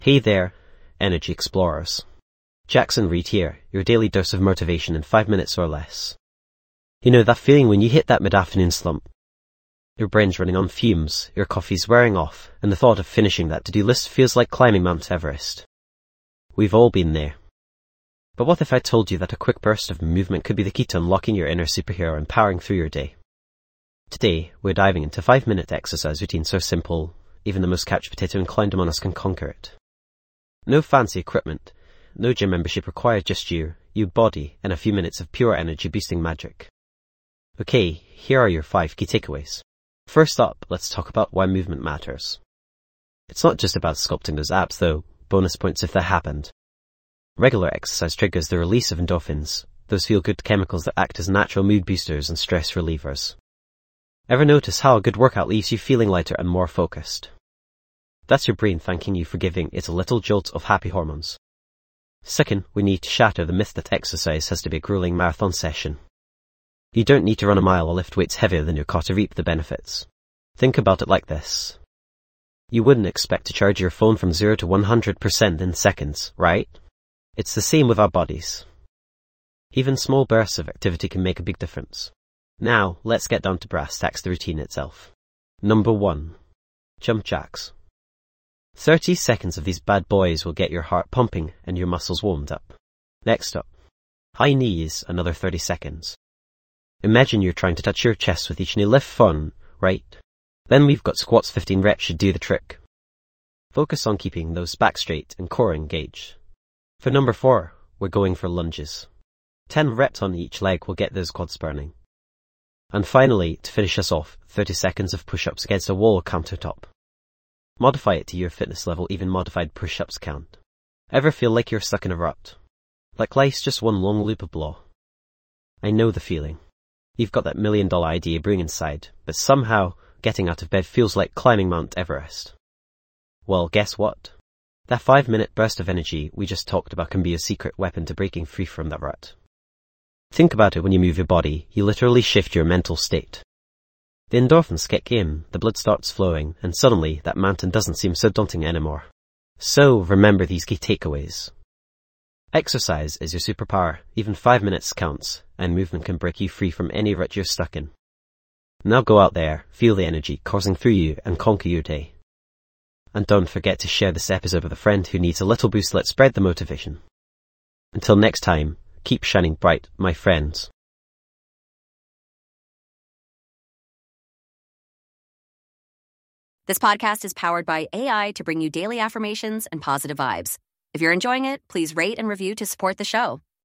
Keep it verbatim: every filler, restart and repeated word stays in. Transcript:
Hey there, Energy Explorers. Jackson Reed here, your daily dose of motivation in five minutes or less. You know that feeling when you hit that mid-afternoon slump? Your brain's running on fumes, your coffee's wearing off, and the thought of finishing that to-do list feels like climbing Mount Everest. We've all been there. But what if I told you that a quick burst of movement could be the key to unlocking your inner superhero and powering through your day? Today, we're diving into a five-minute exercise routine so simple, even the most couch potato inclined among us can conquer it. No fancy equipment, no gym membership required, just you, your body, and a few minutes of pure energy-boosting magic. Okay, here are your five key takeaways. First up, let's talk about why movement matters. It's not just about sculpting those abs though, bonus points if that happened. Regular exercise triggers the release of endorphins, those feel-good chemicals that act as natural mood boosters and stress relievers. Ever notice how a good workout leaves you feeling lighter and more focused? That's your brain thanking you for giving it a little jolt of happy hormones. Second, we need to shatter the myth that exercise has to be a grueling marathon session. You don't need to run a mile or lift weights heavier than your car to reap the benefits. Think about it like this. You wouldn't expect to charge your phone from zero to one hundred percent in seconds, right? It's the same with our bodies. Even small bursts of activity can make a big difference. Now, let's get down to brass tacks, the routine itself. Number one. Jump jacks. thirty seconds of these bad boys will get your heart pumping and your muscles warmed up. Next up. High knees, another thirty seconds. Imagine you're trying to touch your chest with each knee lift, fun, right? Then we've got squats, fifteen reps should do the trick. Focus on keeping those back straight and core engaged. For number four, we're going for lunges. ten reps on each leg will get those quads burning. And finally, to finish us off, thirty seconds of push-ups against a wall or countertop. Modify it to your fitness level, even modified push-ups count. Ever feel like you're stuck in a rut? Like life's just one long loop of blah? I know the feeling. You've got that million dollar idea brewing inside, but somehow getting out of bed feels like climbing Mount Everest. Well, guess what? That five minute burst of energy we just talked about can be a secret weapon to breaking free from that rut. Think about it: when you move your body, you literally shift your mental state. The endorphins kick in, the blood starts flowing, and suddenly that mountain doesn't seem so daunting anymore. So remember these key takeaways. Exercise is your superpower, even five minutes counts, and movement can break you free from any rut you're stuck in. Now go out there, feel the energy coursing through you, and conquer your day. And don't forget to share this episode with a friend who needs a little boost. Let's spread the motivation. Until next time, keep shining bright, my friends. This podcast is powered by A I to bring you daily affirmations and positive vibes. If you're enjoying it, please rate and review to support the show.